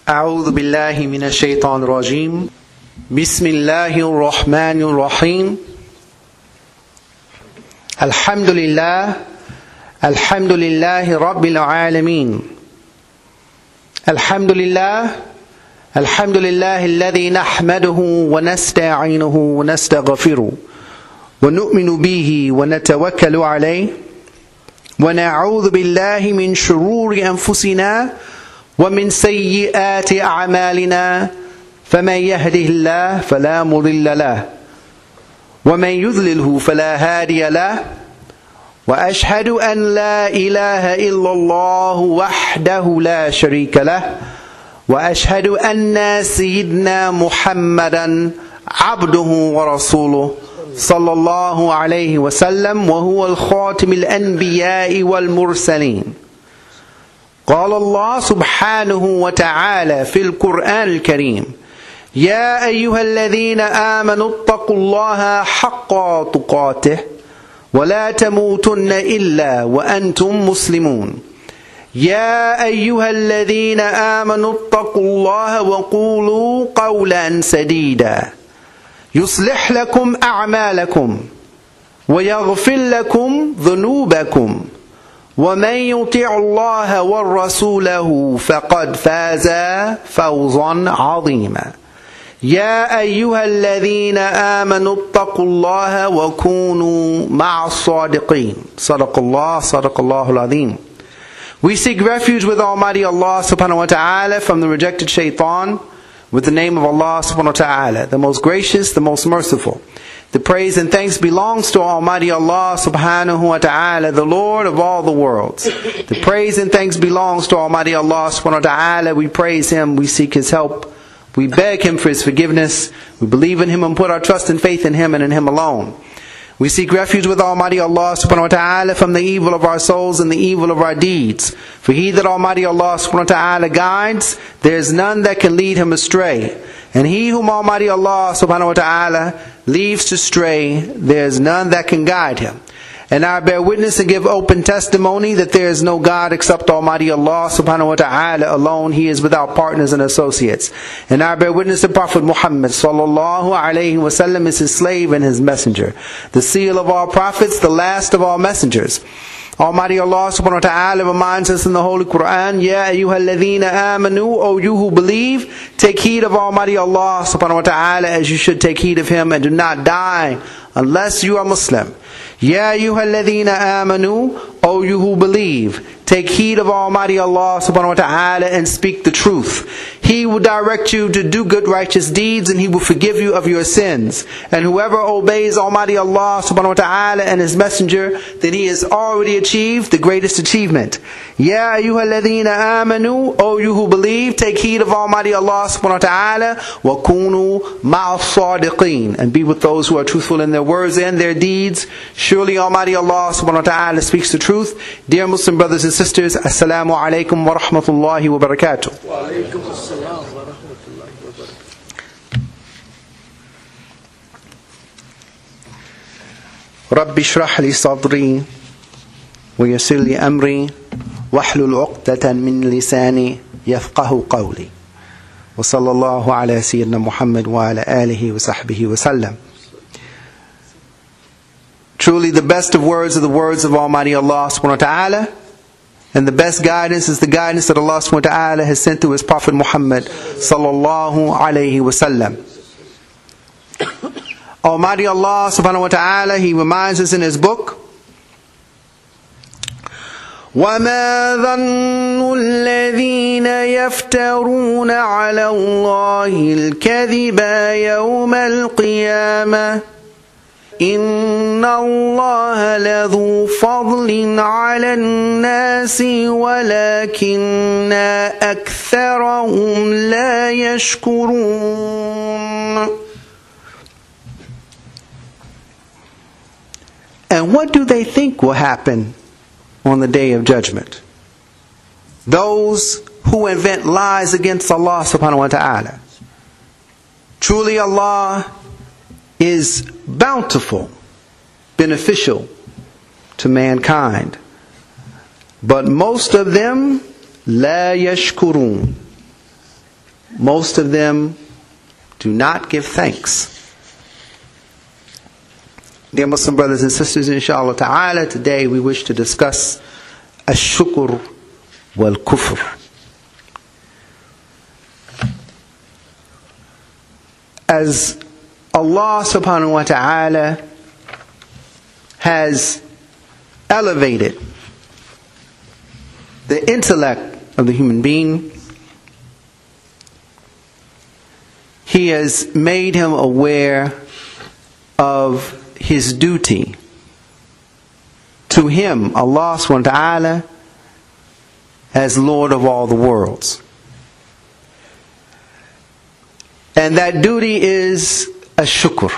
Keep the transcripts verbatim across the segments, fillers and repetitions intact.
أعوذ بالله من الشيطان الرجيم بسم الله الرحمن الرحيم الحمد لله الحمد لله رب العالمين الحمد لله الحمد لله الذي نحمده ونستعينه ونستغفره ونؤمن به ونتوكل عليه ونعوذ بالله من شرور أنفسنا ومن سيئات أعمالنا فمن يهده الله فلا مضل له ومن يضلله فلا هادي له وأشهد أن لا إله إلا الله وحده لا شريك له وأشهد أن سيدنا محمدا عبده ورسوله صلى الله عليه وسلم وهو الخاتم الأنبياء والمرسلين. قال الله سبحانه وتعالى في القرآن الكريم يا أيها الذين آمنوا اتقوا الله حق تقاته ولا تموتن إلا وأنتم مسلمون. يا أيها الذين آمنوا اتقوا الله وقولوا قولا سديدا يصلح لكم أعمالكم ويغفر لكم ذنوبكم ومن يطع الله ورسوله فقد فاز فوزا عظيما. يا أيها الذين آمنوا اتقوا الله وكونوا مع الصادقين. صدق الله صدق الله العظيم. We seek refuge with Almighty Allah subhanahu wa ta'ala from the rejected shaitan with the name of Allah subhanahu wa ta'ala, the most gracious, the most merciful. The praise and thanks belongs to Almighty Allah subhanahu wa ta'ala, the Lord of all the worlds. The praise and thanks belongs to Almighty Allah subhanahu wa ta'ala. We praise Him, we seek His help, we beg Him for His forgiveness, we believe in Him and put our trust and faith in Him and in Him alone. We seek refuge with Almighty Allah subhanahu wa ta'ala from the evil of our souls and the evil of our deeds. For He that Almighty Allah subhanahu wa ta'ala guides, there is none that can lead him astray. And he whom Almighty Allah subhanahu wa ta'ala leaves to stray, there is none that can guide him. And I bear witness and give open testimony that there is no God except Almighty Allah subhanahu wa ta'ala alone. He is without partners and associates. And I bear witness that Prophet Muhammad sallallahu alayhi wasallam is His slave and His messenger, the seal of all prophets, the last of all messengers. Almighty Allah subhanahu wa ta'ala reminds us in the Holy Quran, Ya ayyuha alladhina amanu, O you who believe, take heed of Almighty Allah subhanahu wa ta'ala as you should take heed of Him, and do not die unless you are Muslim. Ya ayyuha alladhina amanu, O you who believe, take heed of Almighty Allah subhanahu wa ta'ala and speak the truth. He will direct you to do good righteous deeds and He will forgive you of your sins. And whoever obeys Almighty Allah subhanahu wa ta'ala and His messenger, then he has already achieved the greatest achievement. Ya ayyuha alladhina amanu, O you who believe, take heed of Almighty Allah subhanahu wa ta'ala wa kunu ma'as sadiqeen, and be with those who are truthful in their words and their deeds. Surely Almighty Allah subhanahu wa ta'ala speaks the truth. Dear Muslim brothers and sisters, Assalamu alaikum wa rahmatullahi wa barakatuh. Wa alaikum assalam wa rahmatullahi wa barakatuh. Rabbi shrah li sadri wa yassir li amri wahlul uqdatan min lisani yafqahu qawli. Wa sallallahu ala sayyidina Muhammad wa ala alihi wa sahbihi wa sallam. Truly the best of words are the words of Almighty Allah subhanahu wa ta'ala, and the best guidance is the guidance that Allah subhanahu wa ta'ala has sent through His Prophet Muhammad sallallahu alayhi wa sallam. Almighty Allah subhanahu wa ta'ala, He reminds us in His book, وَمَا ظَنُّ الَّذِينَ يَفْتَرُونَ عَلَى اللَّهِ الْكَذِبَ يَوْمَ الْقِيَامَةِ إِنَّ اللَّهَ لَذُو فَضْلٍ عَلَى النَّاسِ وَلَكِنَّ أَكْثَرَهُمْ لَا يَشْكُرُونَ. And what do they think will happen on the day of judgment? Those who invent lies against Allah subhanahu wa ta'ala. Truly Allah is bountiful, beneficial to mankind. But most of them, la yashkurun, most of them do not give thanks. Dear Muslim brothers and sisters, inshallah ta'ala, today we wish to discuss ash-shukr wal-kufr. As Allah subhanahu wa ta'ala has elevated the intellect of the human being, He has made him aware of his duty to Him, Allah subhanahu wa ta'ala, as Lord of all the worlds. And that duty is a shukr.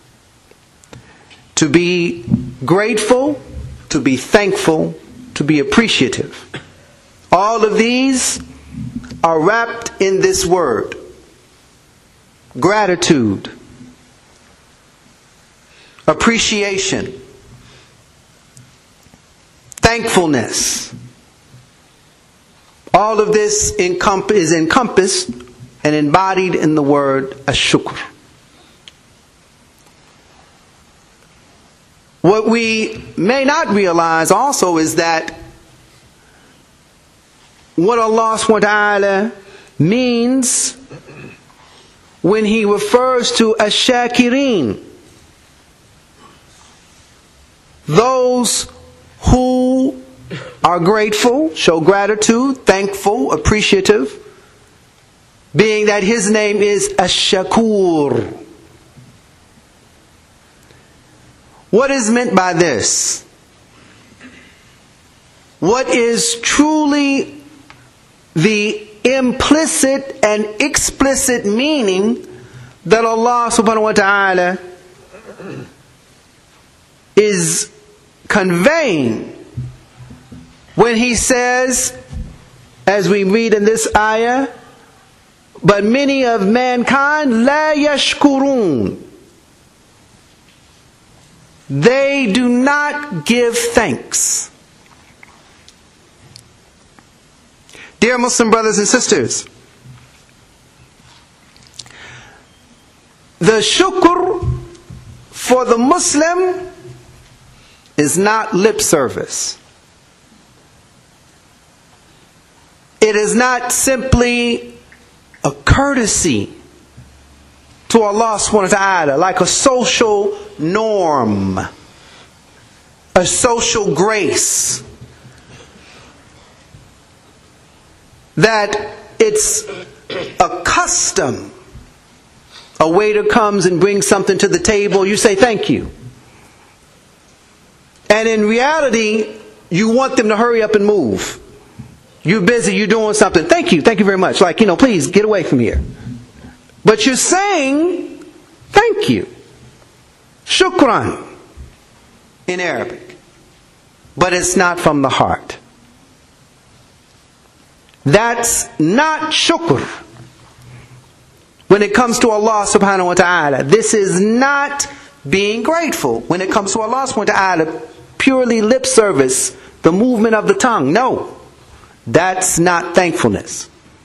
To be grateful, to be thankful, to be appreciative. All of these are wrapped in this word. Gratitude. Appreciation. Thankfulness. All of this encomp- is encompassed and embodied in the word ash-shukr. What we may not realize also is that what Allah subhanahu wa ta'ala means when He refers to ash-shakirin, those who are grateful, show gratitude, thankful, appreciative, being that His name is ash-shakur. What is meant by this? What is truly the implicit and explicit meaning that Allah subhanahu wa ta'ala is conveying when He says, as we read in this ayah, but many of mankind la yashkurun, they do not give thanks. Dear Muslim brothers and sisters, the shukr for the Muslim is not lip service. It is not simply a courtesy to Allah subhanahu wa ta'ala, like a social norm, a social grace, that it's a custom. A waiter comes and brings something to the table, you say thank you. And in reality, you want them to hurry up and move. You're busy, you're doing something. Thank you, thank you very much. Like, you know, please get away from here. But you're saying thank you. Shukran in Arabic. But it's not from the heart. That's not shukr. When it comes to Allah subhanahu wa ta'ala, this is not being grateful. When it comes to Allah subhanahu wa ta'ala, purely lip service, the movement of the tongue. No, that's not thankfulness.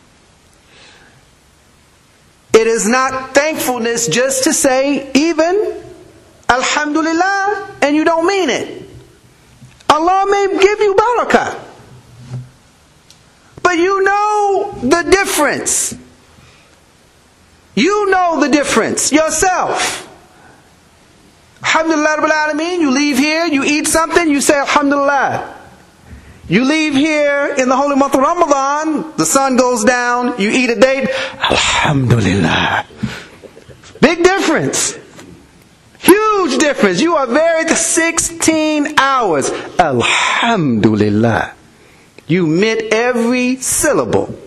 It is not thankfulness just to say even Alhamdulillah and you don't mean it. Allah may give you barakah, but you know the difference. You know the difference yourself. Alhamdulillah Rabbil Alameen, you leave here, you eat something, you say Alhamdulillah. You leave here in the holy month of Ramadan, the sun goes down, you eat a date, Alhamdulillah. Big difference. Huge difference. You are there for sixteen hours. Alhamdulillah. You meant every syllable.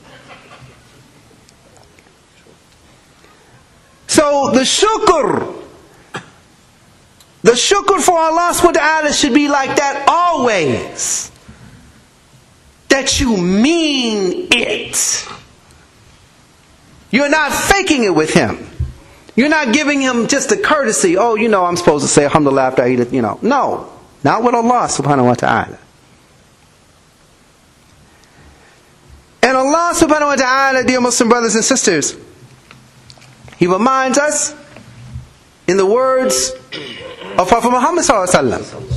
So the shukr, the shukr for Allah subhanahu wa ta'ala should be like that always. That you mean it. You're not faking it with Him. You're not giving Him just a courtesy. Oh, you know, I'm supposed to say Alhamdulillah after I eat it. You know, no, not with Allah subhanahu wa ta'ala. And And Allah subhanahu wa ta'ala, dear Muslim brothers and sisters, He reminds us in the words of Prophet Muhammad sallallahu alaihi wasallam.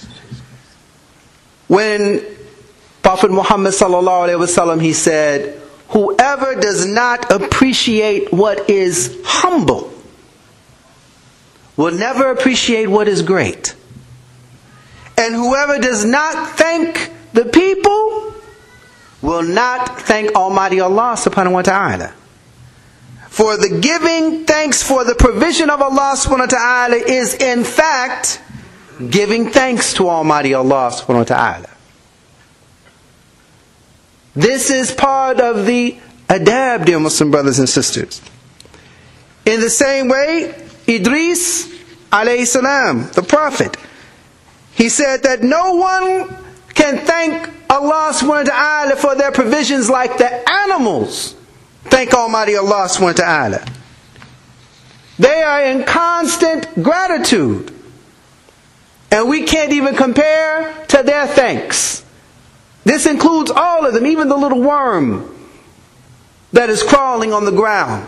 When Prophet Muhammad sallallahu alaihi wasallam, he said, whoever does not appreciate what is humble will never appreciate what is great. And whoever does not thank the people will not thank Almighty Allah subhanahu wa ta'ala. For the giving thanks for the provision of Allah subhanahu wa ta'ala is in fact giving thanks to Almighty Allah subhanahu wa ta'ala. This is part of the adab, dear Muslim brothers and sisters. In the same way, Idris alayhi salam, the Prophet, he said that no one can thank Allah subhanahu wa ta'ala for their provisions like the animals thank Almighty Allah subhanahu wa ta'ala. They are in constant gratitude. And we can't even compare to their thanks. This includes all of them, even the little worm that is crawling on the ground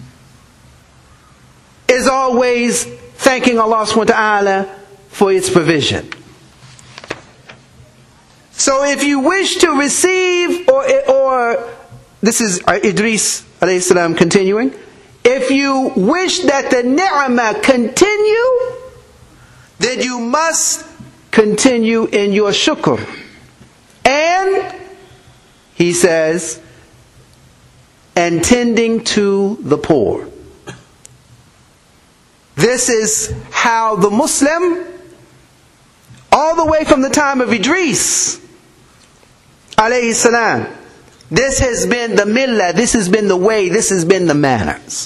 is always thanking Allah subhanahu wa ta'ala for its provision. So if you wish to receive, or, or this is Idris alayhi salam continuing, if you wish that the ni'mah continue, then you must continue in your shukr. And, he says, and tending to the poor. This is how the Muslim, all the way from the time of Idris alayhi salam, this has been the millah, this has been the way, this has been the manners.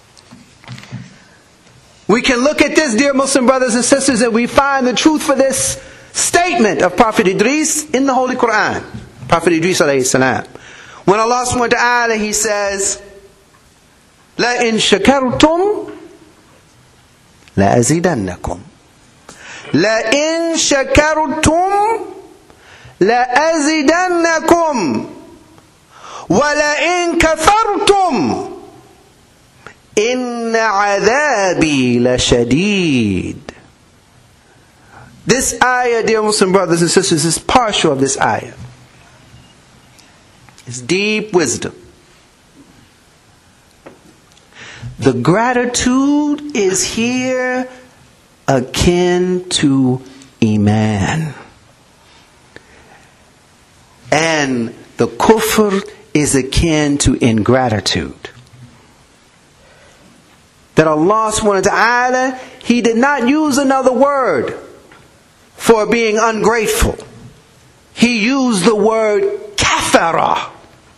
We can look at this, dear Muslim brothers and sisters, and we find the truth for this statement of Prophet Idris in the Holy Quran. Prophet Idris alayhi salam. When Allah subhanahu wa ta'ala, He says, La in shakartum la azidannakum. La in shakartum la azidannakum. Wa la in kafartum inna adhabi la shadid. This ayah, dear Muslim brothers and sisters, is partial of this ayah. It's deep wisdom. The gratitude is here akin to Iman. And the kufr is akin to ingratitude. That Allah subhanahu wa ta'ala, He did not use another word for being ungrateful. He used the word kafara.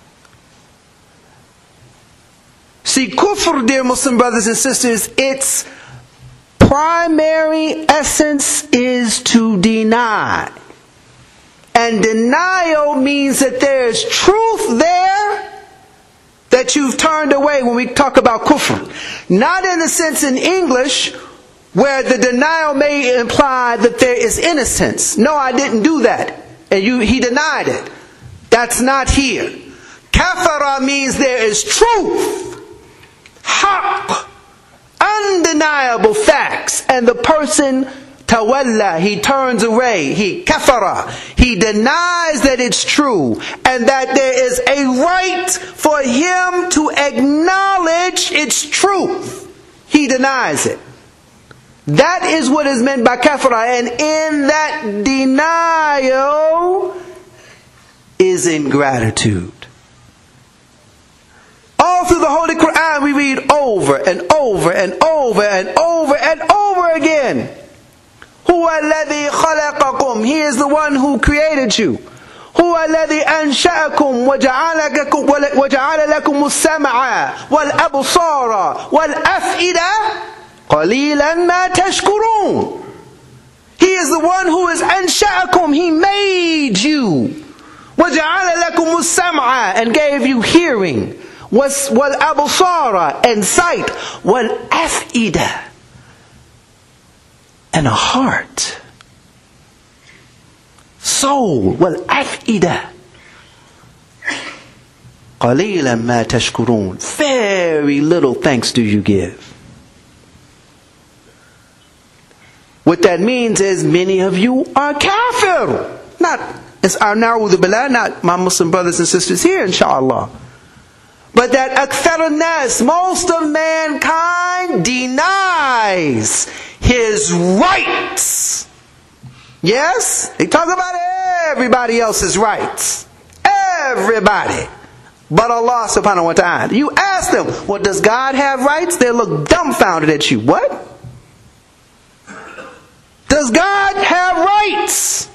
See, kufr, dear Muslim brothers and sisters, its primary essence is to deny. And denial means that there is truth there that you've turned away when we talk about kufr. Not in the sense in English where the denial may imply that there is innocence. No, I didn't do that. And you, he denied it. That's not here. Kafara means there is truth. Haqq. Undeniable facts. And the person, tawalla, he turns away. He kafara. He denies that it's true. And that there is a right for him to acknowledge its truth. He denies it. That is what is meant by kafara. And in that denial is ingratitude. All through the Holy Quran we read over and over and over and over and over again. Huwa alladhi khalaqakum. He is the one who created you. Huwa alladhi ansha'akum wa ja'ala lakum as-sam'a wal absara wal af'ida. قَلِيلًا مَا تَشْكُرُونَ. He is the one who is أَنْشَأَكُمْ. He made you. وَجَعَلَ لَكُمُ السَّمْعَ. And gave you hearing. وَالْأَبْصَارَ. And sight. وَالْأَفْئِدَةَ. And a heart. Soul. وَالْأَفْئِدَةَ. قَلِيلًا مَا تَشْكُرُونَ. Very little thanks do you give. What that means is many of you are kafir. Not, it's our na'udhu billah, not my Muslim brothers and sisters here, inshallah. But that akthar nas, most of mankind denies his rights. Yes? They talk about everybody else's rights. Everybody. But Allah subhanahu wa ta'ala. You ask them, well, does God have rights? They look dumbfounded at you. What? Does God have rights?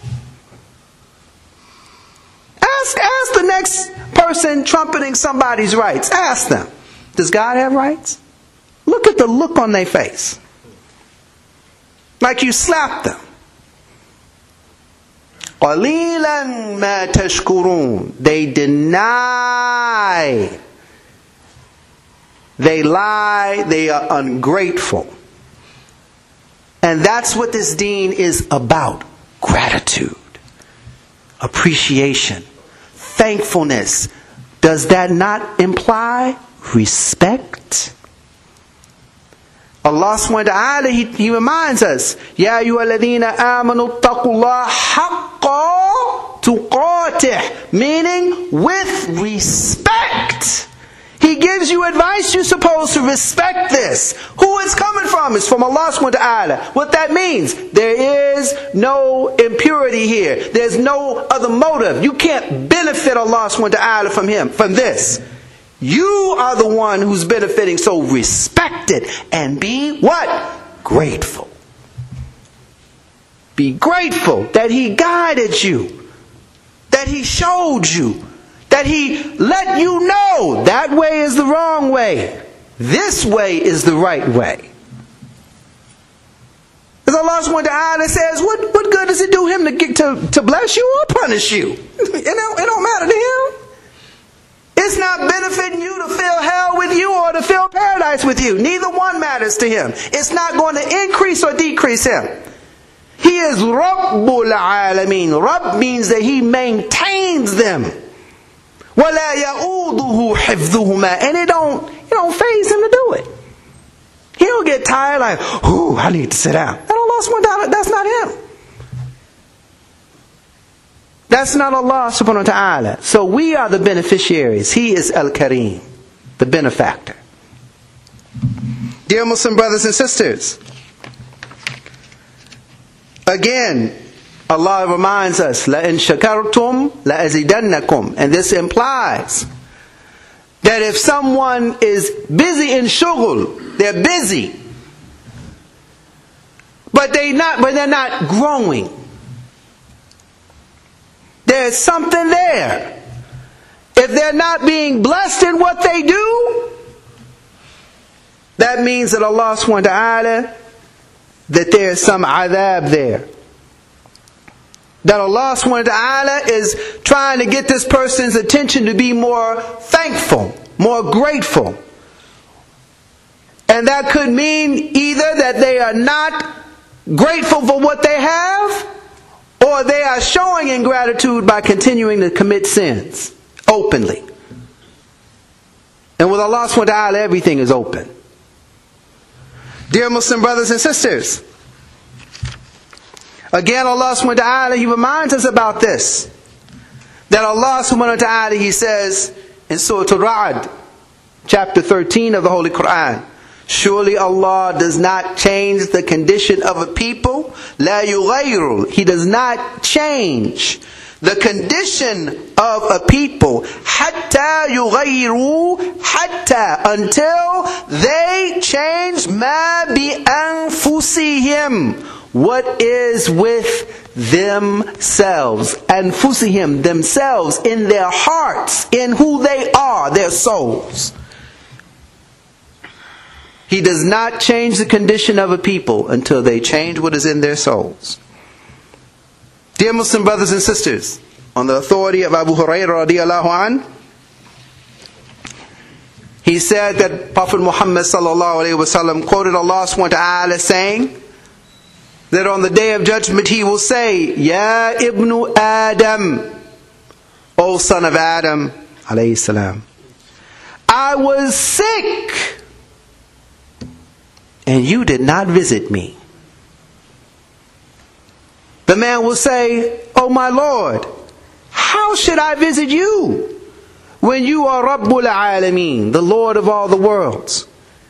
Ask, ask the next person trumpeting somebody's rights. Ask them, does God have rights? Look at the look on their face. Like you slapped them. قَلِيلًا مَا تَشْكُرُونَ. They deny. They lie. They are ungrateful. And that's what this deen is about. Gratitude. Appreciation. Thankfulness. Does that not imply respect? Allah subhanahu wa ta'ala, he, he reminds us, Ya ayyuhalladhina amanu taqullaha haqqa tuqatih, meaning with respect. He gives you advice, you're supposed to respect this. Who it's coming from? It's from Allah subhanahu wa ta'ala. What that means, there is no impurity here. There's no other motive. You can't benefit Allah subhanahu wa ta'ala from him, from this. You are the one who's benefiting, so respect it and be what? Grateful. Be grateful that he guided you, that he showed you, that he let you know that way is the wrong way. This way is the right way. As Allah subhanahu wa ta'ala says, what, what good does it do him to, get, to, to bless you or punish you? It don't, it don't matter to him. It's not benefiting you to fill hell with you or to fill paradise with you. Neither one matters to him. It's not going to increase or decrease him. He is Rabbul Alameen. Rabb means that he maintains them. وَلَا يَؤُودُهُ حِفْظُهُمَا. And it don't, it don't faze him to do it. He don't get tired like, ooh, I need to sit down. That Allah subhanahu wa ta'ala, that's not him. That's not Allah subhanahu wa ta'ala. So we are the beneficiaries. He is Al-Kareem, the benefactor. Dear Muslim brothers and sisters, again, Allah reminds us, لَإِن شَكَرْتُمْ لَأَزِدَنَّكُمْ. And this implies that if someone is busy in shughul, they're busy, but they not, but they're not growing. There's something there. If they're not being blessed in what they do, that means that Allah subhanahu wa ta'ala, that there's some adhab there. That Allah subhanahu wa ta'ala is trying to get this person's attention to be more thankful, more grateful. And that could mean either that they are not grateful for what they have, or they are showing ingratitude by continuing to commit sins openly. And with Allah subhanahu wa ta'ala, everything is open. Dear Muslim brothers and sisters, again Allah subhanahu wa ta'ala, he reminds us about this. That Allah subhanahu wa ta'ala, he says in Surah Al-Ra'd, chapter thirteen of the Holy Quran, surely Allah does not change the condition of a people. La yughayru. He does not change the condition of a people. Hatta yughayru. Hatta. Until they change ma bi anfusihim. What is with themselves. Anfusihim. Themselves. In their hearts. In who they are. Their souls. He does not change the condition of a people until they change what is in their souls. Dear Muslim brothers and sisters, on the authority of Abu Hurairah radiallahu anh, he said that Prophet Muhammad sallallahu alayhi wa sallam quoted Allah subhanahu wa ta'ala saying that on the day of judgment he will say, Ya ibnu Adam, O son of Adam alayhi salam, I was sick, and you did not visit me. The man will say, oh my Lord, how should I visit you when you are Rabbul Alameen, the Lord of all the worlds?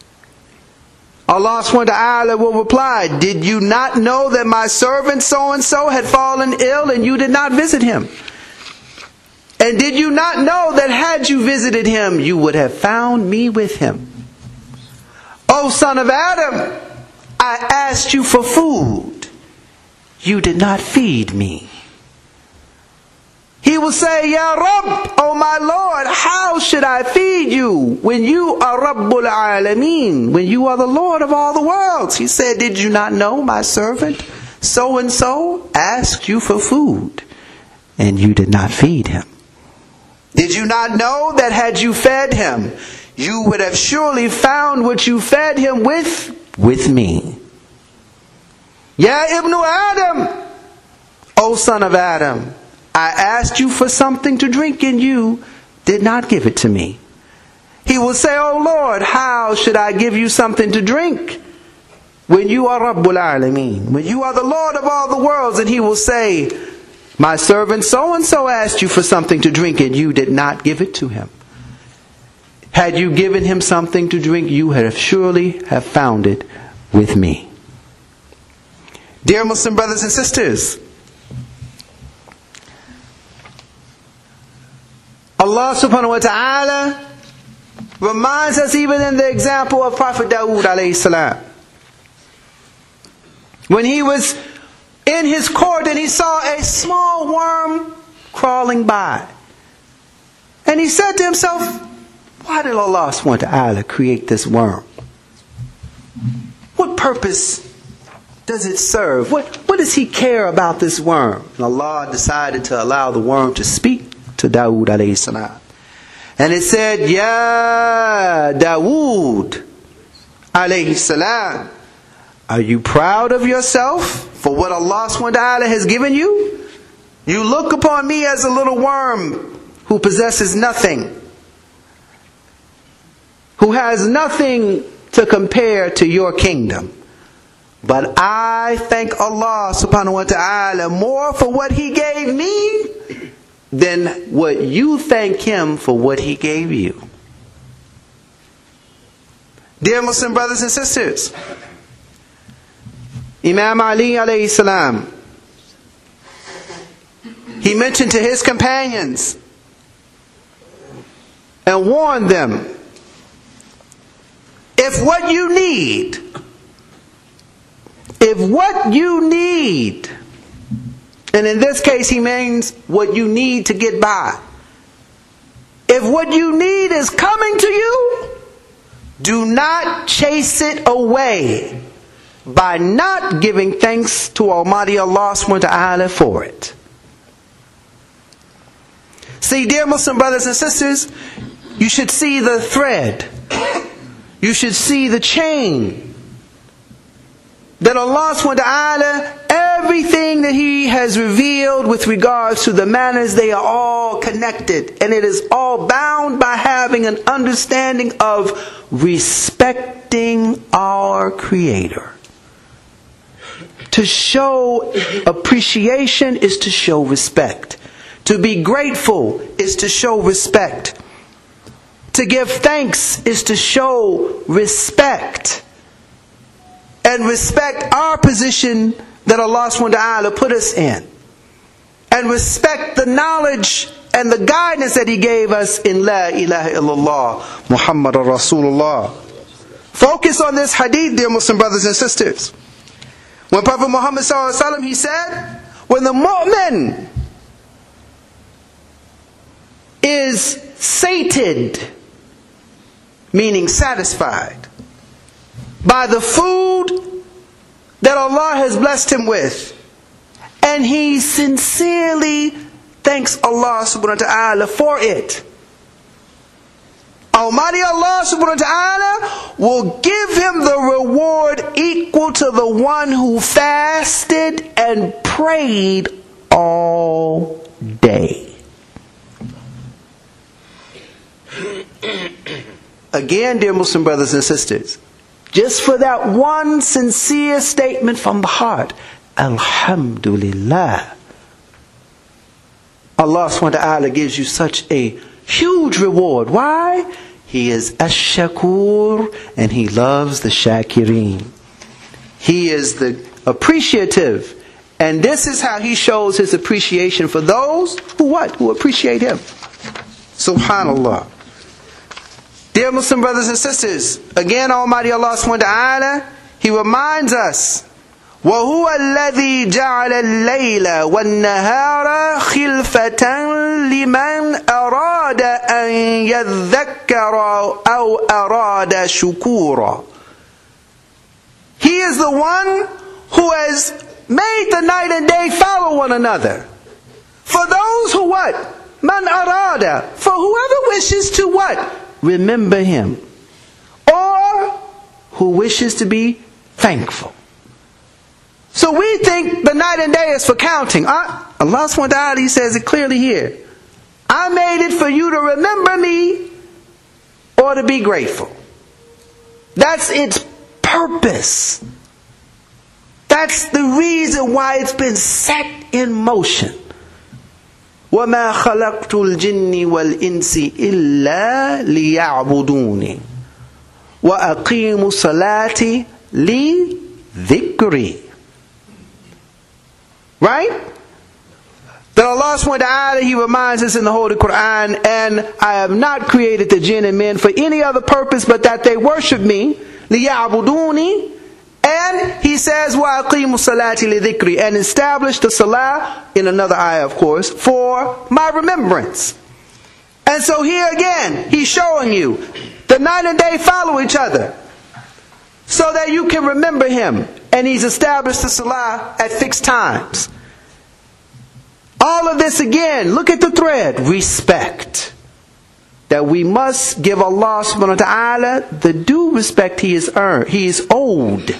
Allah subhanahu wa ta'ala will reply, did you not know that my servant so-and-so had fallen ill and you did not visit him? And did you not know that had you visited him, you would have found me with him? O son of Adam, I asked you for food. You did not feed me. He will say, Ya Rabb, oh my Lord, how should I feed you when you are Rabbul Alameen, when you are the Lord of all the worlds? He said, did you not know my servant so-and-so asked you for food and you did not feed him? Did you not know that had you fed him, you would have surely found what you fed him with, with me? Ya Ibn Adam, O son of Adam, I asked you for something to drink and you did not give it to me. He will say, oh Lord, how should I give you something to drink when you are Rabbul Alameen, when you are the Lord of all the worlds? And he will say, my servant so-and-so asked you for something to drink and you did not give it to him. Had you given him something to drink, you would have surely have found it with me. Dear Muslim brothers and sisters, Allah subhanahu wa ta'ala reminds us even in the example of Prophet Dawood alayhi salam. When he was in his court and he saw a small worm crawling by. And he said to himself, why did Allah subhanahu wa ta'ala create this worm? What purpose does it serve? What, what does he care about this worm? And Allah decided to allow the worm to speak to Dawood alayhi salam. And it said, Ya Dawood alayhi salam, are you proud of yourself for what Allah subhanahu wa ta'ala has given you? You look upon me as a little worm who possesses nothing, who has nothing to compare to your kingdom. But I thank Allah subhanahu wa ta'ala more for what He gave me than what you thank Him for what He gave you. Dear Muslim brothers and sisters, Imam Ali alayhi salam, he mentioned to his companions and warned them, if what you need, if what you need, and in this case he means what you need to get by, if what you need is coming to you, do not chase it away by not giving thanks to Almighty Allah subhanahu wa ta'ala for it. See, dear Muslim brothers and sisters, you should see the thread, you should see the chain that Allah subhanahu wa ta'ala, everything that He has revealed with regards to the manners, they are all connected. And it is all bound by having an understanding of respecting our Creator. To show appreciation is to show respect. To be grateful is to show respect. To give thanks is to show respect. And respect our position that Allah subhanahu wa ta'ala put us in. And respect the knowledge and the guidance that He gave us in La ilaha illallah Muhammadur Rasulullah. Focus on this hadith, dear Muslim brothers and sisters. When Prophet Muhammad sallallahu alaihi wasallam, he said, when the mu'min is sated, meaning satisfied, by the food that Allah has blessed him with, and he sincerely thanks Allah subhanahu wa ta'ala for it, Almighty Allah subhanahu wa ta'ala will give him the reward equal to the one who fasted and prayed all day. Again, dear Muslim brothers and sisters, just for that one sincere statement from the heart, Alhamdulillah, Allah subhanahu wa ta'ala gives you such a huge reward. Why? He is Ash-Shakur, and He loves the Shakirin. He is the appreciative. And this is how He shows His appreciation for those who what? Who appreciate Him. Subhanallah. Dear Muslim brothers and sisters, again Almighty Allah subhanahu wa ta'ala, He reminds us, وَهُوَ الَّذِي جَعَلَ اللَّيْلَ وَالنَّهَارَ خِلْفَةً لِمَنْ أَرَادَ أَنْ يَذَّكَّرَ أَوْ أَرَادَ شُكُورًا. He is the one who has made the night and day follow one another. For those who what? Man arada. For whoever wishes to what? Remember Him. Or who wishes to be thankful. So we think the night and day is for counting. Uh, Allah subhanahu wa ta'ala, He says it clearly here. I made it for you to remember me or to be grateful. That's its purpose. That's the reason why it's been set in motion. وَمَا خَلَقْتُ الْجِنِّ وَالْإِنسِ إِلَّا لِيَعْبُدُونِ وَأَقِيمُوا الصَّلَاةِ لِذِكْرِي. Right? That Allah subhanahu wa ta'ala, He reminds us in the Holy Quran, and I have not created the jinn and men for any other purpose but that they worship me, لِيَعْبُدُونِ. And He says, وَأَقِيمُوا الصَّلَاةِ لِذِكْرِي, and establish the salah, in another ayah of course, for my remembrance. And so here again, He's showing you, the night and day follow each other, so that you can remember Him. And He's established the salah at fixed times. All of this again, look at the thread, respect. That we must give Allah subhanahu wa ta'ala the due respect He is earned, He is owed.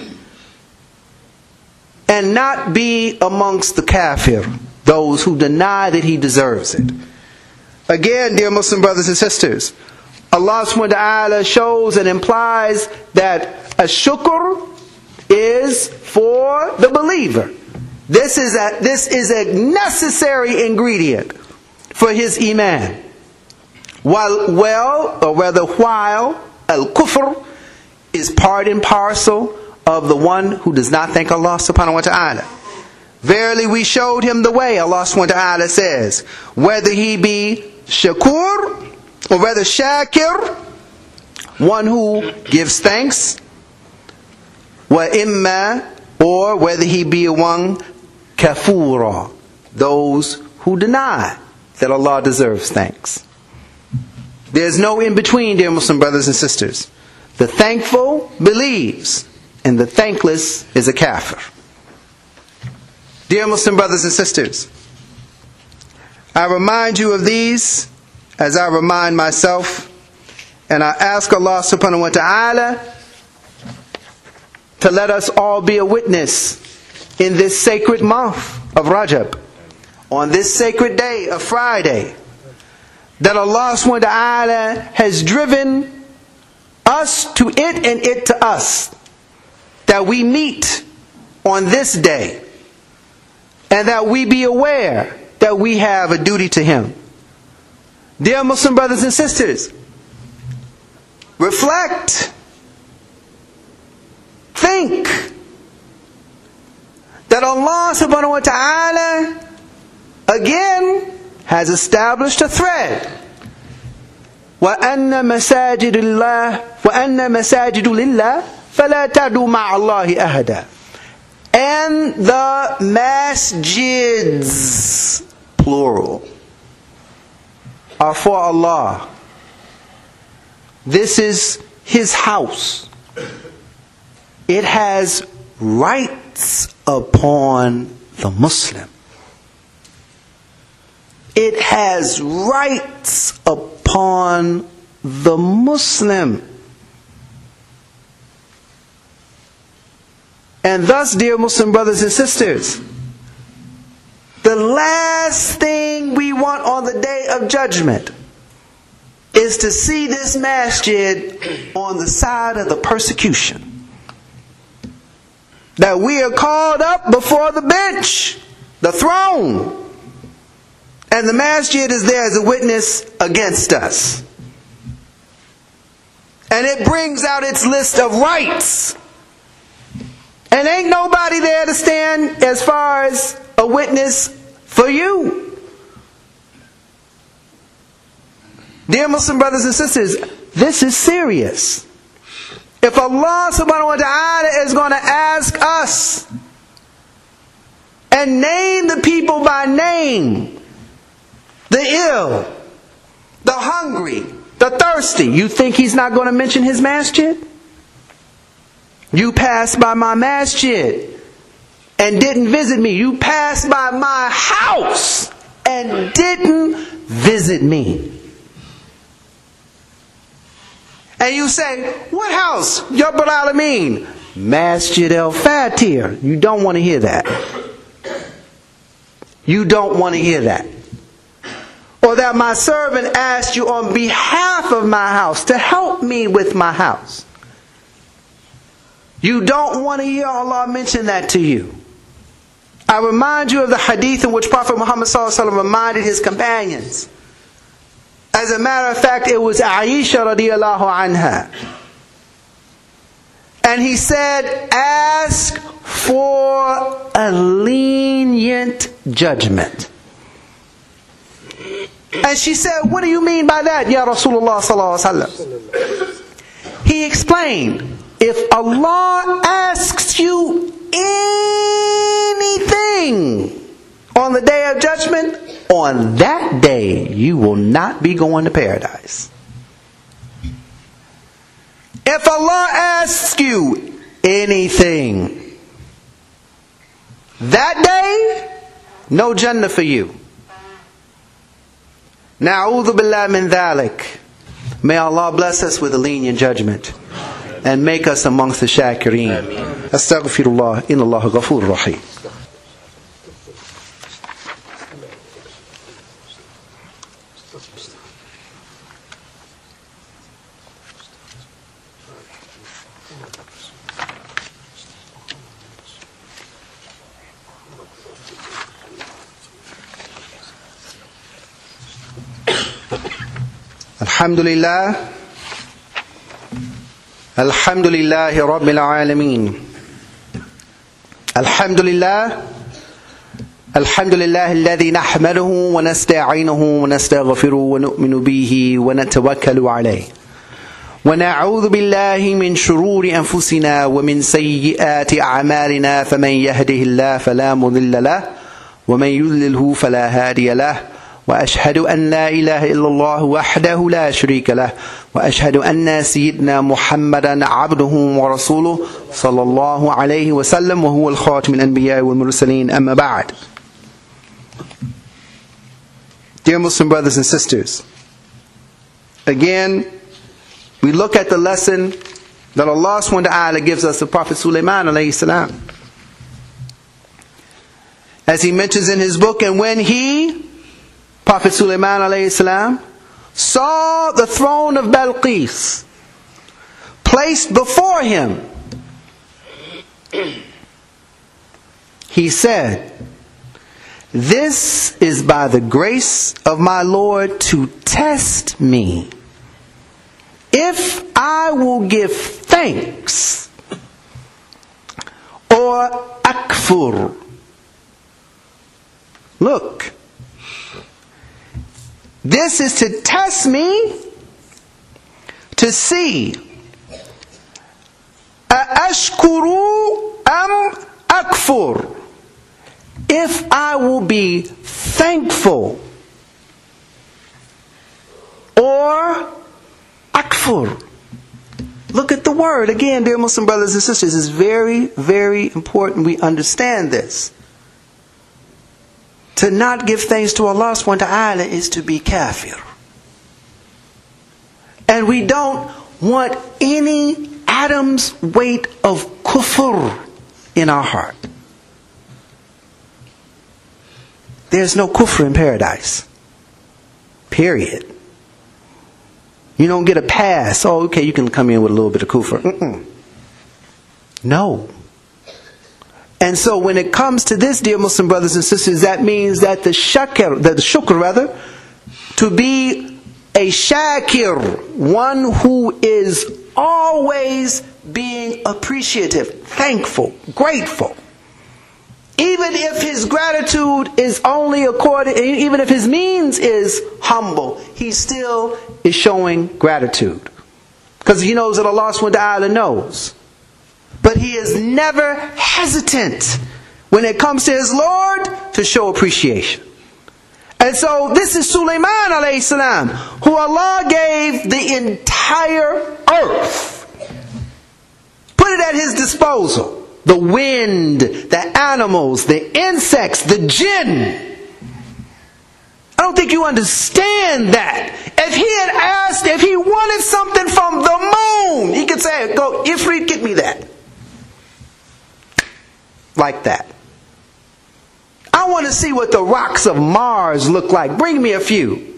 And not be amongst the kafir, those who deny that He deserves it. Again, dear Muslim brothers and sisters, Allah subhanahu wa ta'ala shows and implies that a shukr is for the believer. This is a, this is a necessary ingredient for his iman. While, well, or rather while, al-kufr is part and parcel of the one who does not thank Allah subhanahu wa ta'ala. Verily we showed him the way, Allah subhanahu wa ta'ala says, whether he be shakur, or rather shakir, one who gives thanks, wa imma, or whether he be one kafura, those who deny that Allah deserves thanks. There's no in between, dear Muslim brothers and sisters. The thankful believes, and the thankless is a kafir. Dear Muslim brothers and sisters, I remind you of these as I remind myself, and I ask Allah subhanahu wa ta'ala to let us all be a witness in this sacred month of Rajab, on this sacred day of Friday, that Allah subhanahu wa ta'ala has driven us to it and it to us, that we meet on this day, and that we be aware that we have a duty to Him. Dear Muslim brothers and sisters, reflect, think that Allah subhanahu wa ta'ala again has established a thread. وَأَنَّ مَسَاجِدُ اللَّهِ وَأَنَّ مَسَاجِدُ لِلَّهِ فَلَا تَدْعُوا مَعَ اللَّهِ أَحَدًا. And the masjids, plural, are for Allah. This is His house. It has rights upon the Muslim. It has rights upon the Muslim. And thus, dear Muslim brothers and sisters, the last thing we want on the day of judgment is to see this masjid on the side of the persecution. That we are called up before the bench, the throne. And the masjid is there as a witness against us. And it brings out its list of rights. And ain't nobody there to stand as far as a witness for you. Dear Muslim brothers and sisters, this is serious. If Allah subhanahu wa ta'ala is going to ask us and name the people by name, the ill, the hungry, the thirsty, you think He's not going to mention His masjid? You passed by my masjid and didn't visit me. You passed by my house and didn't visit me. And you say, what house? Ya Rabbal Alameen. Masjid al-Fatir. You don't want to hear that. You don't want to hear that. Or that my servant asked you on behalf of my house to help me with my house. You don't want to hear Allah mention that to you. I remind you of the hadith in which Prophet Muhammad sallallahu alaihi wasallam reminded his companions. As a matter of fact, it was Aisha radiallahu anha. And he said, ask for a lenient judgment. And she said, what do you mean by that, Ya Rasulullah sallallahu alaihi wasallam? He explained, if Allah asks you anything on the day of judgment, on that day you will not be going to paradise. If Allah asks you anything, that day, no Jannah for you. Na'udhu billah min dhalik. May Allah bless us with a lenient judgment and make us amongst the shakireen. Astaghfirullah, inna Allah ghafur rahim. Alhamdulillah. Alhamdulillah Rabbil Alameen. Alhamdulillah. Alhamdulillah alladhi nahmaduhu wa nasta'inuhu wa nastaghfiruhu wa nu'minu bihi wa natawakkalu alayhi. Wa na'udhu billahi min shururi anfusina wa min sayyiati a'malina faman yahdihillahu fala mudilla lahu wa man yudlilhu fala hadiya lahu. وأشهد أن لا إله إلا الله وحده لا شريك له وأشهد أن سيدنا محمدا عبده ورسوله صلى الله عليه وسلم وهو الخاتم الأنبياء والمرسلين أما بعد. Dear Muslim brothers and sisters, again we look at the lesson that Allah subhanahu wa ta'ala gives us of Prophet Sulaiman alayhi salam. As he mentions in his book, and when he, Prophet Sulaiman alayhi salam, saw the throne of Balqis placed before him, he said, this is by the grace of my Lord to test me, if I will give thanks or akfur. Look, this is to test me to see ashkuru am akfur, if I will be thankful or akfur. Look at the word again, dear Muslim brothers and sisters. It's very, very important we understand this. To not give thanks to Allah subhanahu wa ta'ala is to be kafir. And we don't want any atom's weight of kufr in our heart. There's no kufr in paradise. Period. You don't get a pass. Oh, okay, you can come in with a little bit of kufr. Mm-mm. No. And so when it comes to this, dear Muslim brothers and sisters, that means that the shakr, the shukr rather, to be a shakir, one who is always being appreciative, thankful, grateful. Even if his gratitude is only according, even if his means is humble, he still is showing gratitude. Because he knows that Allah subhanahu wa ta'ala knows. But he is never hesitant when it comes to his Lord to show appreciation. And so this is Sulaiman alayhi salam, who Allah gave the entire earth. Put it at his disposal. The wind, the animals, the insects, the jinn. I don't think you understand that. If he had asked, if he wanted something from the moon, he could say, go, Ifrit, get me that. Like that. I want to see what the rocks of Mars look like. Bring me a few.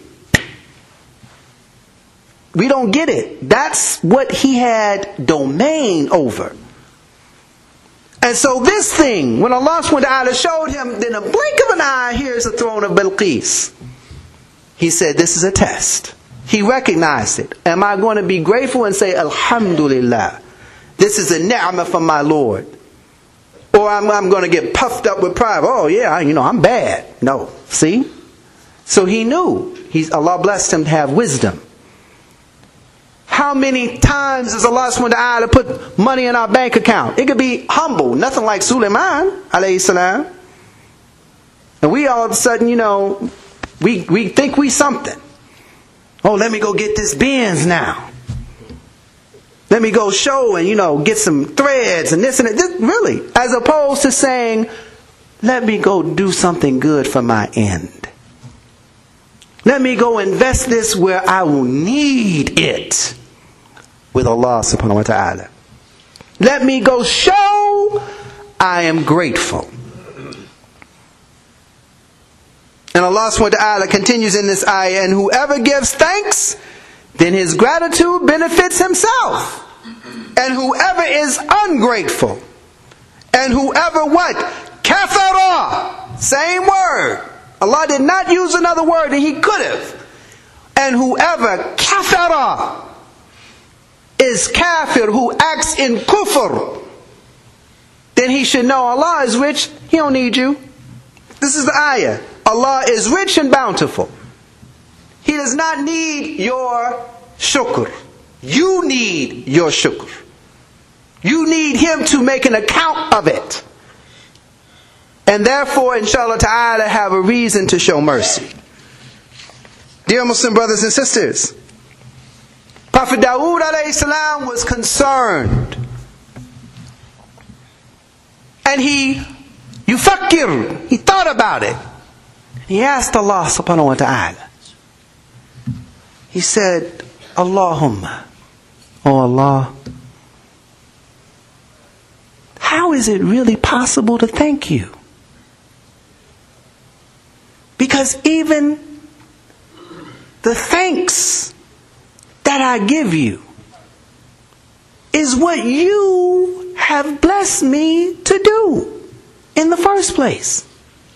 We don't get it. That's what he had domain over. And so this thing, when Allah subhanahu wa ta'ala showed him, in a blink of an eye, here's the throne of Bilqis. He said, this is a test. He recognized it. Am I going to be grateful and say, Alhamdulillah, this is a ni'mah from my Lord? Or I'm, I'm going to get puffed up with pride. Oh yeah, you know, I'm bad. No. See? So he knew. He's, Allah blessed him to have wisdom. How many times does Allah subhanahu wa ta'ala put money in our bank account? It could be humble, nothing like Sulaiman alayhi salam. And we all of a sudden, you know, we, we think we something. Oh, let me go get this Benz now. Let me go show and, you know, get some threads and this and that. This, really. As opposed to saying, let me go do something good for my end. Let me go invest this where I will need it with Allah subhanahu wa ta'ala. Let me go show I am grateful. And Allah subhanahu wa ta'ala continues in this ayah, and whoever gives thanks, then his gratitude benefits himself. And whoever is ungrateful, and whoever what? Kafara. Same word. Allah did not use another word, and he could have. And whoever kafara is kafir, who acts in kufr, then he should know Allah is rich, he don't need you. This is the ayah. Allah is rich and bountiful. He does not need your shukr. You need your shukr. You need him to make an account of it. And therefore, inshallah ta'ala, have a reason to show mercy. Dear Muslim brothers and sisters, Prophet Dawood alayhi salam was concerned. And he, yufakir, he thought about it. He asked Allah subhanahu wa ta'ala. He said, Allahumma, oh Allah, how is it really possible to thank you? Because even the thanks that I give you is what you have blessed me to do in the first place.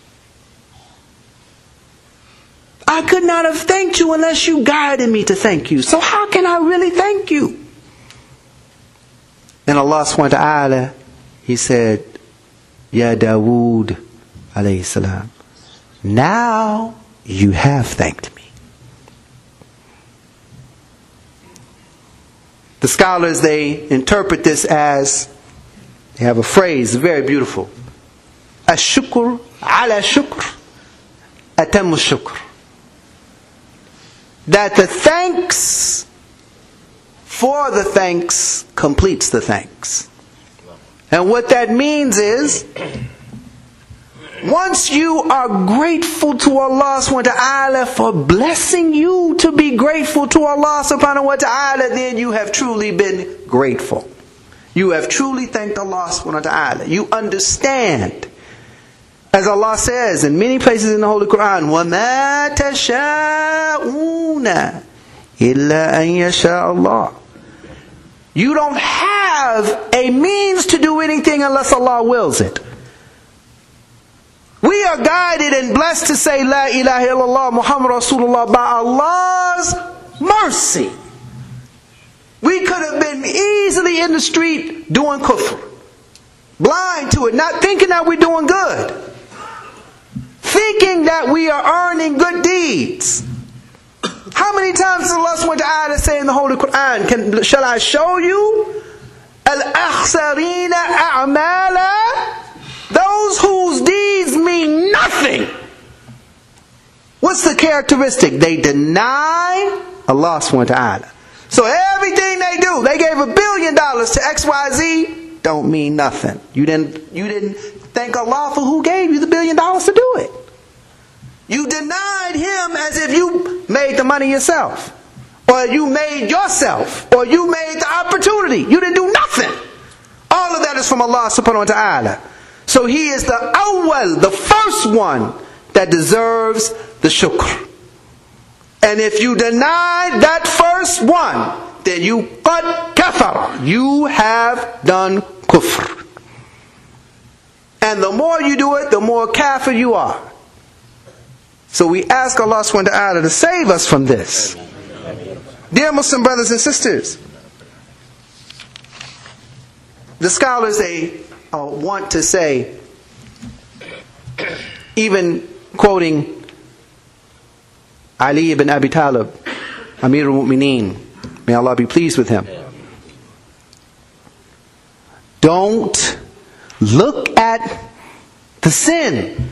I could not have thanked you unless you guided me to thank you. So how can I really thank you? Then Allah subhanahu wa ta'ala, he said, Ya Dawood alayhi salam, now you have thanked me. The scholars, they interpret this as, they have a phrase, very beautiful. Ash-shukr ala shukr atammu shukr. That the thanks for the thanks completes the thanks. And what that means is, once you are grateful to Allah subhanahu wa ta'ala for blessing you to be grateful to Allah subhanahu wa ta'ala, then you have truly been grateful. You have truly thanked Allah subhanahu wa ta'ala. You understand. As Allah says in many places in the Holy Quran, وَمَا تَشَاءُونَ إِلَّا أَن يَشَاءَ اللَّهُ. You don't have a means to do anything unless Allah wills it. We are guided and blessed to say La ilaha illallah Muhammad Rasulullah by Allah's mercy. We could have been easily in the street doing kufr, blind to it, not thinking that we're doing good, thinking that we are earning good deeds. How many times does Allah subhanahu wa ta'ala say in the Holy Quran, can, shall I show you? Al-akhsarina a'mala, those whose deeds mean nothing. What's the characteristic? They deny Allah subhanahu wa ta'ala. So everything they do, they gave a billion dollars to X Y Z, don't mean nothing. You didn't, you didn't thank Allah for who gave you the billion dollars to do it. You denied Him as if you made the money yourself, or you made yourself, or you made the opportunity. You didn't do nothing. All of that is from Allah subhanahu wa ta'ala. So He is the awwal, the first one that deserves the shukr. And if you deny that first one, then you qad kafara, you have done kufr. And the more you do it, the more kafir you are. So we ask Allah subhanahu wa ta'ala to save us from this. Dear Muslim brothers and sisters, the scholars, they uh, want to say, even quoting Ali ibn Abi Talib, Amir al-Mu'mineen, may Allah be pleased with him, don't look at the sin.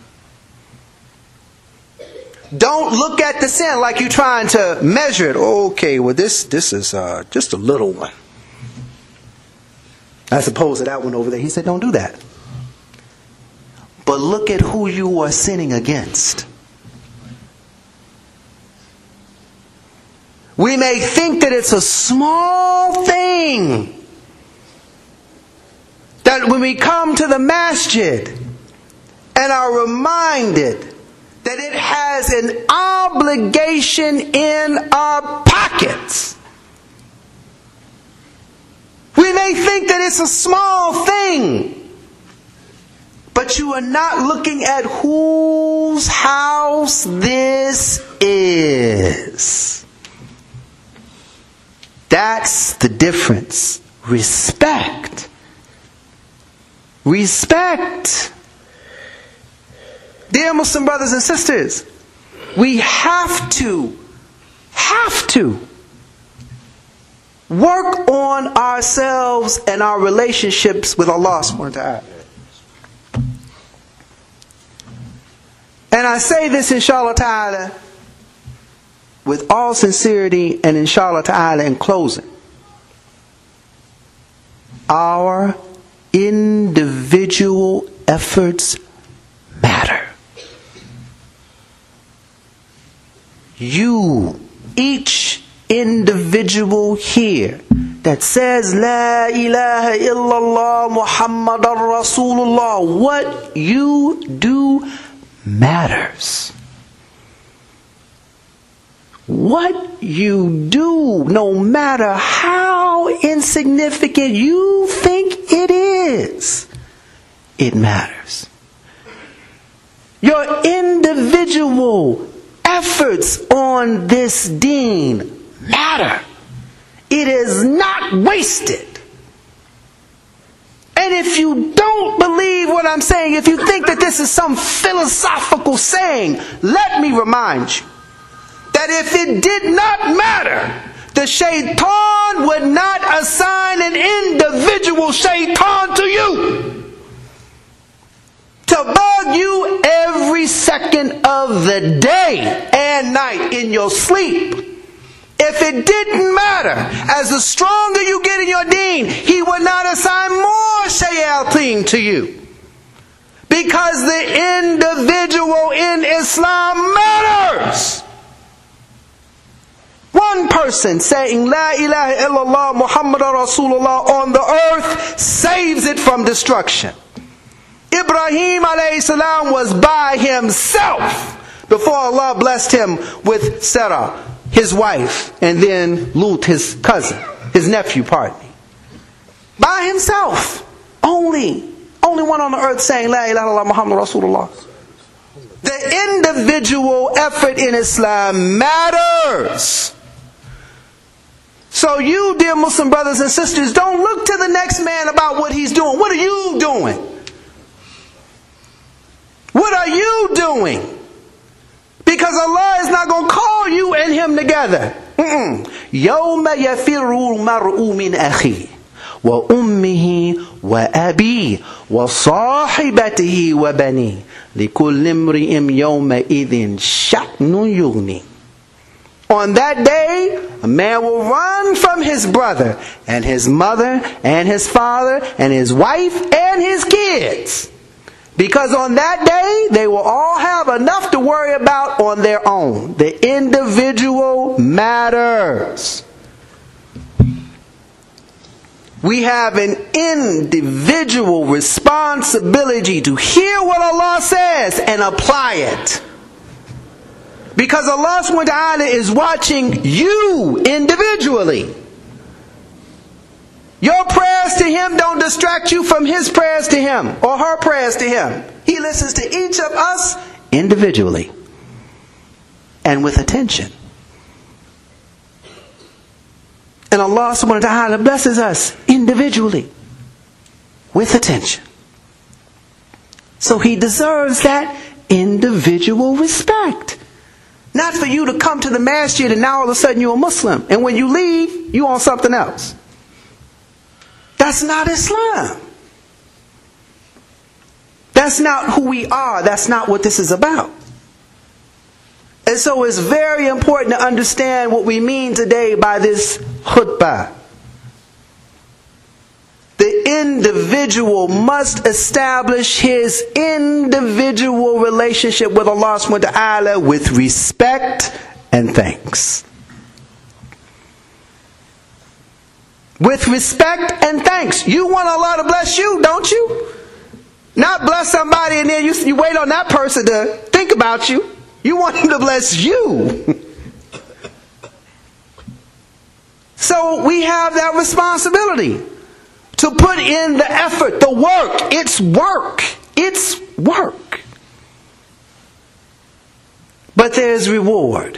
Don't look at the sin like you're trying to measure it. Okay, well this this is uh, just a little one, as opposed to that one over there. He said don't do that. But look at who you are sinning against. We may think that it's a small thing, that when we come to the masjid and are reminded that it has an obligation in our pockets. We may think that it's a small thing, but you are not looking at whose house this is. That's the difference. Respect. Respect. Dear Muslim brothers and sisters, we have to, have to work on ourselves and our relationships with Allah subhanahu wa ta'ala. And I say this inshallah ta'ala with all sincerity and inshallah ta'ala in closing. Our individual efforts matter. You, each individual here that says La ilaha illallah Muhammadan Rasulullah, what you do matters. What you do, no matter how insignificant you think it is, it matters. Your individual efforts on this deen matter. It is not wasted. And if you don't believe what I'm saying, if you think that this is some philosophical saying, let me remind you that if it did not matter, the shaitan would not assign an individual shaitan to you to bug you every second of the day and night in your sleep. If it didn't matter, as the stronger you get in your deen, he would not assign more shayateen to you. Because the individual in Islam matters. One person saying La ilaha illallah Muhammadan Rasulullah on the earth saves it from destruction. Ibrahim alayhi salam was by himself before Allah blessed him with Sarah. his wife, and then Lut, his cousin, his nephew, pardon me. By himself. Only. Only one on the earth saying, La ilaha illallah Muhammad Rasulullah. The individual effort in Islam matters. So you, dear Muslim brothers and sisters, don't look to the next man about what he's doing. What are you doing? What are you doing? Because Allah is not going to call you and him together. يَوْمَ يَفِرُّ الْمَرْءُ مِنْ أَخِيهِ وَأُمِّهِ وَأَبِيهِ وَصَاحِبَتِهِ وَبَنِيهِ لِكُلِّ امْرِئٍ يَوْمَئِذٍ شَأْنٌ يُغْنِيهِ. On that day, a man will run from his brother and his mother and his father and his wife and his kids. Because on that day, they will all have enough to worry about on their own. The individual matters. We have an individual responsibility to hear what Allah says and apply it. Because Allah subhanahu wa ta'ala is watching you individually. Your prayers to Him don't distract you from His prayers to Him or her prayers to Him. He listens to each of us individually and with attention. And Allah subhanahu wa ta'ala blesses us individually with attention. So He deserves that individual respect. Not for you to come to the masjid and now all of a sudden you're a Muslim. And when you leave, you on something else. That's not Islam. That's not who we are. That's not what this is about. And so it's very important to understand what we mean today by this khutbah. The individual must establish his individual relationship with Allah subhanahu wa ta'ala with respect and thanks. With respect and thanks. You want Allah to bless you, don't you? Not bless somebody and then you, you wait on that person to think about you. You want Him to bless you. So we have that responsibility. To put in the effort, the work. It's work. It's work. But there's reward.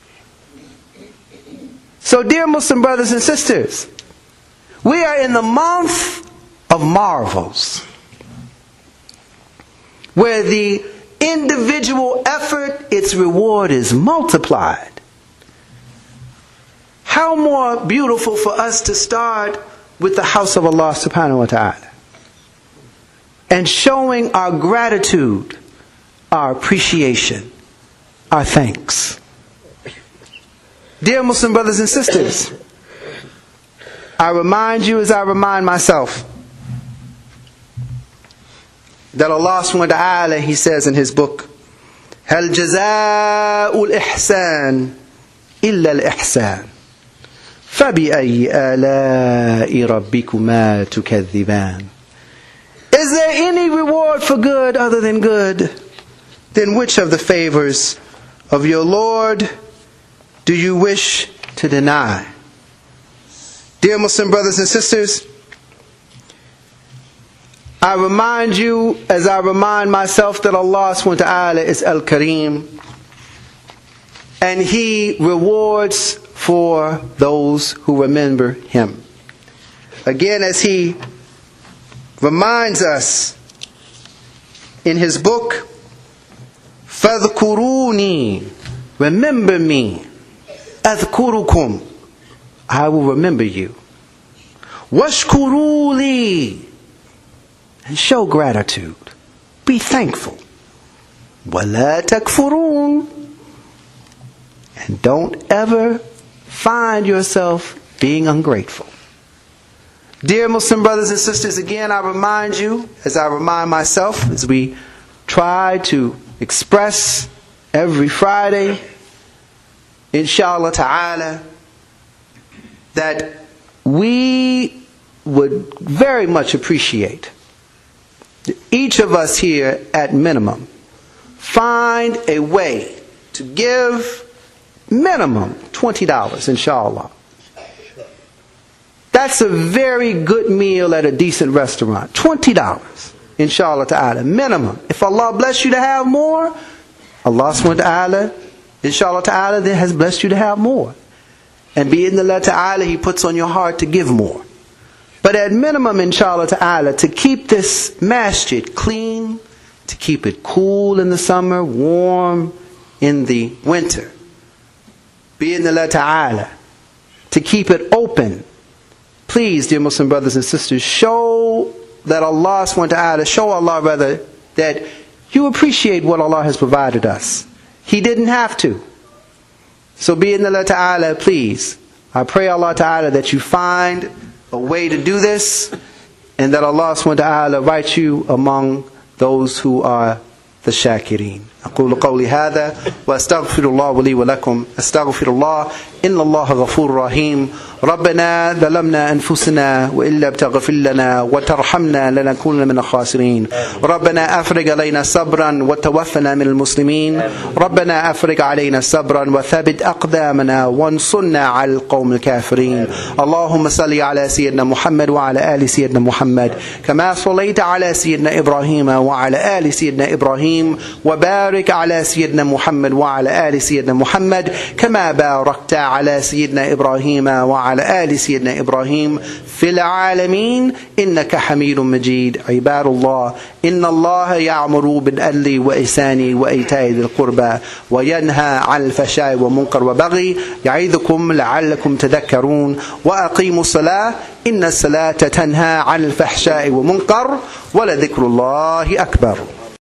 So dear Muslim brothers and sisters, we are in the month of marvels, where the individual effort, its reward is multiplied. How more beautiful for us to start with the house of Allah subhanahu wa ta'ala and showing our gratitude, our appreciation, our thanks. Dear Muslim brothers and sisters, I remind you as I remind myself that Allah subhanahu wa ta'ala, He says in His book, هَلْ جَزَاءُ الْإِحْسَانِ إِلَّا الْإِحْسَانِ فَبِأَيِّ آلَاءِ رَبِّكُمَا تُكَذِّبَانِ. Is there any reward for good other than good? Then which of the favors of your Lord do you wish to deny? Dear Muslim brothers and sisters, I remind you, as I remind myself, that Allah subhanahu wa ta'ala is Al-Kareem, and He rewards for those who remember Him. Again, as He reminds us in His book, فَاذْكُرُونِي, remember me, أَذْكُرُكُمْ, I will remember you. وَاشْكُرُوا لِي, and show gratitude. Be thankful. وَلَا تَكْفُرُونَ, and don't ever find yourself being ungrateful. Dear Muslim brothers and sisters, again I remind you, as I remind myself, as we try to express every Friday, inshallah ta'ala, that we would very much appreciate that each of us here, at minimum, find a way to give minimum twenty dollars, inshallah. That's a very good meal at a decent restaurant. twenty dollars, inshallah ta'ala, minimum. If Allah bless you to have more, Allah subhanahu wa ta'ala, inshallah ta'ala, then has blessed you to have more. And bi'idhnillah ta'ala, He puts on your heart to give more. But at minimum, inshallah ta'ala, to keep this masjid clean, to keep it cool in the summer, warm in the winter, bi'idhnillah ta'ala, to keep it open. Please, dear Muslim brothers and sisters, show that Allah subhanahu wa ta'ala, show Allah rather, that you appreciate what Allah has provided us. He didn't have to. So bi'idhnillah ta'ala, please, I pray Allah ta'ala that you find a way to do this, and that Allah subhanahu wa ta'ala write you among those who are the shakirin. أقول قولي هذا وأستغفر الله لي ولكم. أستغفر الله إن الله غفور رحيم. ربنا ظلمنا أنفسنا وإن لم تغفر لنا وترحمنا لنكون من الخاسرين. ربنا أفرج علينا صبرا وتوفنا من المسلمين. ربنا أفرج علينا صبرا وثبت أقدامنا وانصرنا على القوم الكافرين. اللهم صل على سيدنا محمد وعلى آل سيدنا محمد كما صليت على سيدنا إبراهيم وعلى آل سيدنا إبراهيم وبارك على سيدنا محمد وعلى آل سيدنا محمد كما باركت على سيدنا إبراهيم وعلى آل سيدنا إبراهيم في العالمين إنك حميد مجيد. عباد الله إن الله يأمر بالعدل والإحسان وإيتاء ذي القربى وينهى عن الفحشاء والمنكر والبغي يعظكم لعلكم تذكرون. وأقيموا الصلاة إن الصلاة تنهى عن الفحشاء والمنكر ولذكر الله أكبر.